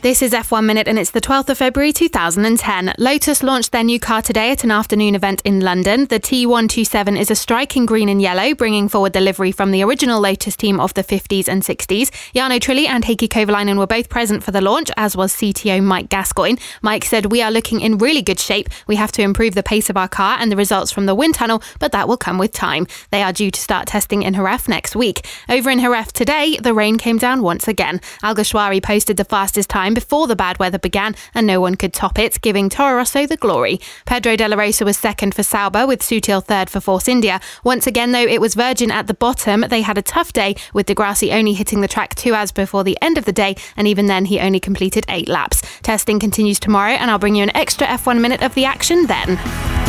This is F1 Minute and it's the 12th of February 2010. Lotus launched their new car today at an afternoon event in London. The T127 is a striking green and yellow, bringing forward the livery from the original Lotus team of the 50s and 60s. Jarno Trulli and Heikki Kovalainen were both present for the launch, as was CTO Mike Gascoigne. Mike said, "We are looking in really good shape. We have to improve the pace of our car and the results from the wind tunnel, but that will come with time." They are due to start testing in Jerez next week. Over in Jerez today, the rain came down once again. Alguersuari posted the fastest time before the bad weather began, and no one could top it, giving Toro Rosso the glory. Pedro de la Rosa was second for Sauber, with Sutil third for Force India. Once again, though, it was Virgin at the bottom. They had a tough day, with Di Grassi only hitting the track 2 hours before the end of the day, and even then he only completed 8 laps. Testing continues tomorrow, and I'll bring you an extra F1 minute of the action then.